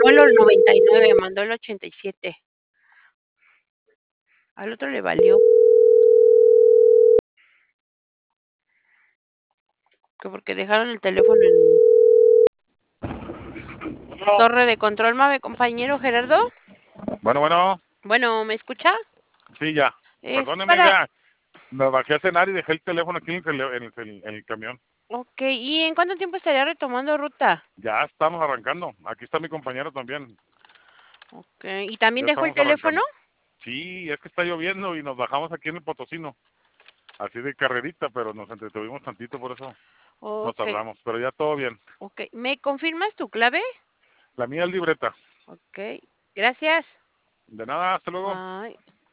mandó el 99, mandó el 87. Al otro le valió. Que porque dejaron el teléfono en torre de control, mame, compañero Gerardo. Bueno, Bueno, ¿me escucha? sí, ya. Es Perdóneme, para... vea, me bajé a cenar y dejé el teléfono aquí en el camión. Ok, ¿y en cuánto tiempo estaría retomando ruta? Ya estamos arrancando. Aquí está mi compañero también. Ok, ¿y también Ya dejó el estamos teléfono? arrancando. Sí, es que está lloviendo y nos bajamos aquí en el Potosino. Así de carrerita, pero nos entretuvimos tantito, por eso nos Ok, tardamos. Pero ya todo bien. ok. ¿Me confirmas tu clave? La mía es libreta. Ok, gracias. De nada, hasta luego. Bye.